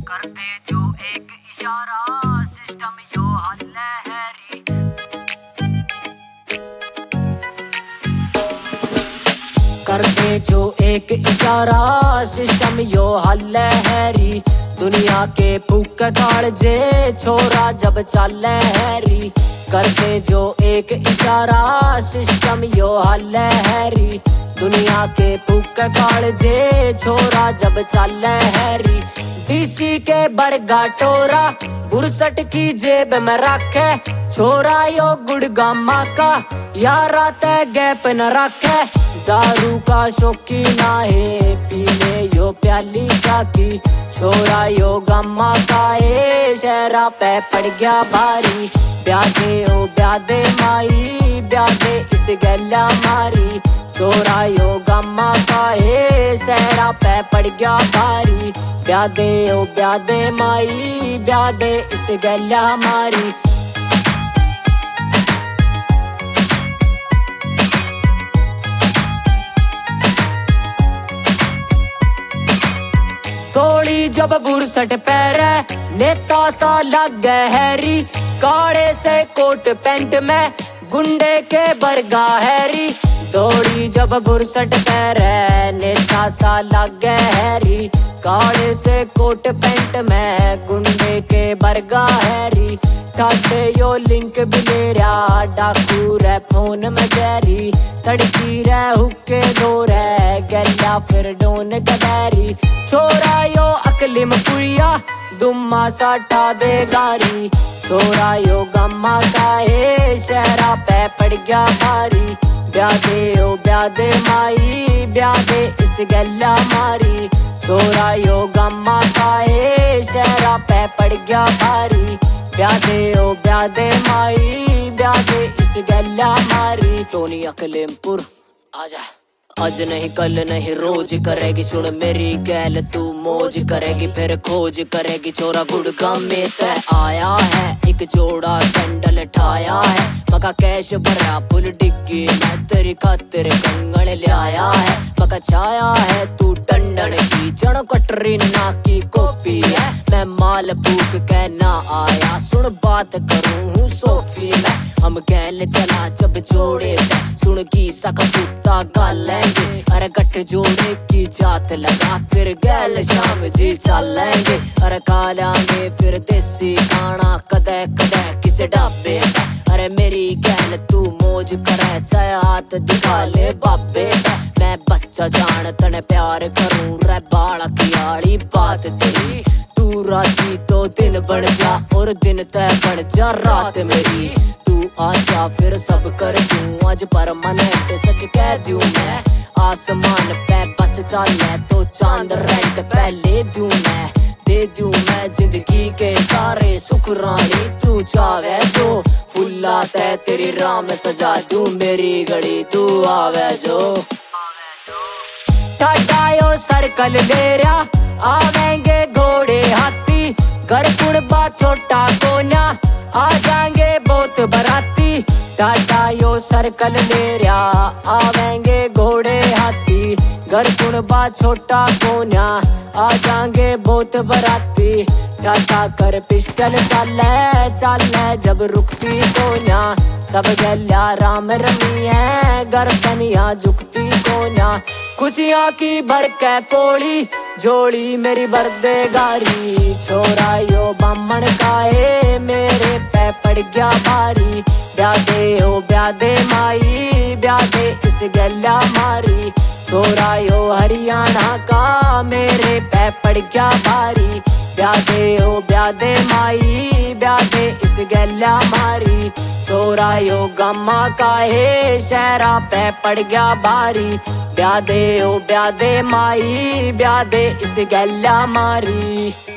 करते जो एक इशारा सिस्टम यो हल हैरी। करते जो एक इशारा सिस्टम यो हल हैरी। दुनिया के पुक कालजे छोरा जब चल हैरी। करते जो एक इशारा सिस्टम यो हल हैरी। दुनिया के पुक कालजे छोरा जब चल हैरी। डीसी के बरगा टोरा बुरसट की जेब में रखे। छोरा यो गुड़गामा का यारा तय गैप न रखे। दारू का शौकीन है पीले यो प्याली चाकी। छोरा यो गम्मा का शहरा पे पड़ गया भारी। ब्यादे ओ ब्यादे माई ब्यादे इस गैला मारी। छोरा यो गम्मा का शहरा पे पड़ गया भारी। ब्यादे ओ ब्यादे माई ब्यादे इस गैला मारी। थोड़ी जब बुरसट पैरे नेता सा लग गए हैरी। काले से कोट पैंट में गुंडे के बरगा हैरी। थोड़ी जब बुरसट पैरे नेता सा लग गए हैरी। काले से कोट पैंट में गुंडे के बरगा हैरी। ठाटे यो लिंक भी ले रहा डाकू रे फोन में गैरी। तड़की रे हुक्के दो रे गैला फिर डोन गदैरी। छोरा यो अकलिम पुरिया दुम्मा साठा दे गारी। छोरा यो गम्मा का शहरा पे पड़ गया भारी। ब्यादे ओ ब्यादे माई ब्यादे इस गैला मारी। छोरा यो गम्मा का शहरा पे पड़ गया भारी। ब्यादे ओ ब्यादे माई ब्यादे इस गैला मारी। टोनी अकलिमपुर आजा। आज नहीं कल नहीं रोज करेगी सुन मेरी गैल तू मौज करेगी फिर खोज करेगी। छोरा गुड़गाम में तय आया है एक जोड़ा सैंडल ठाया है। मका कैश भरा पुल डिग्गी मैं तेरी खातिर कंगन ले आया है। मका छाया है तू टंडन की जड़ कटरी ना की कॉपी है। मैं माल फूक के ना आया सुन बात करूँ सोफी में। हम गैल चला जब जोड़े सुन की सका कुत्ता गालेंगे। अरे गट जोड़े की जात लगा फिर गैल शाम जी चलेंगे। अरे कालांगे फिर देसी खाना कदे कदे किसे ढाबे। अरे मेरी गैल तू मौज करे चाहे हाथ दिखा ले बाबे। मैं बच्चा जान तने प्यार करूं रे बाला की आड़ी बात तेरी। तू राजी तो दिन बन जा और दिन तय बन जा रात मेरी। तू आजा फिर सब कर दूं आज परमानेंट सच कह दूं मैं। आसमान पे बस चले तो चांद रेंट पहले दूं मैं। दे दूं मैं जिंदगी के सारे सुख रानी तू चाहे जो। फुल्ला तय तेरी राह में सजा दूं मेरी घड़ी तू आवे जो। टाटायो सर्कल ले रहा आवेंगे घोड़े हाथी। घर कुड़बा छोटा कोना आ जाएंगे बहुत बराती। टाटा यो सर्कल ले रहा आवेंगे घोड़े हाथी। घर कुड़बा छोटा कोना आ जाएंगे बहुत बराती। टाटा कर पिस्टल चाले चाले जब रुकती कोना। सब गल्या राम रमी है गर्दनिया झुकती कोना। खुशियाँ की भर के कोड़ी जोड़ी मेरी बर्दे गारी। छोरा यो बामण का मेरे पे पड़ गया भारी। ब्यादे ओ ब्यादे माई ब्यादे इस गैला मारी। छोरा यो हरियाणा का मेरे पे पड़ गया भारी। ब्यादे ओ ब्यादे माई ब्यादे इस गैला मारी। छोरा यो गम्मा का शहरा पे पड़ गया भारी। ब्यादे ओ ब्यादे माई ब्यादे इस गैला मारी।